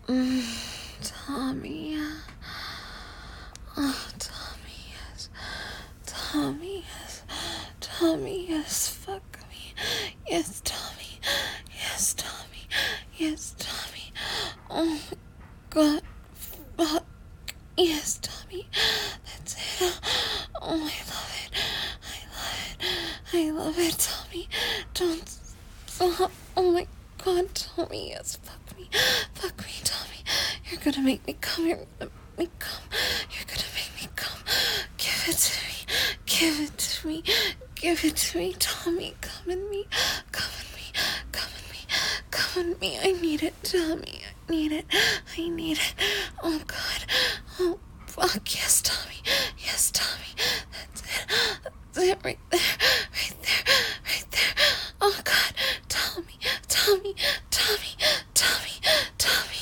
Tommy. Oh, Tommy, yes. Tommy, yes. Tommy, yes. Fuck me. Yes, Tommy. Yes, Tommy. Yes, Tommy. Oh my god. Fuck. Yes, Tommy. That's it. Oh, I love it. I love it. I love it, Tommy. Don't stop. Oh my god, Tommy. Yes, fuck me. Fuck me, Tommy. You're gonna make me come. You're gonna make me come. You're gonna make me come. Give it to me. Give it to me. Give it to me, Tommy. Come in me. Come in me. Come in me. Come in me. I need it, Tommy. I need it. I need it. Oh god. Oh fuck. Yes, Tommy. Yes, Tommy. That's it. That's it right there. Right there. Right there. Oh god. Tommy. Tommy. Tommy. Tommy. Tommy.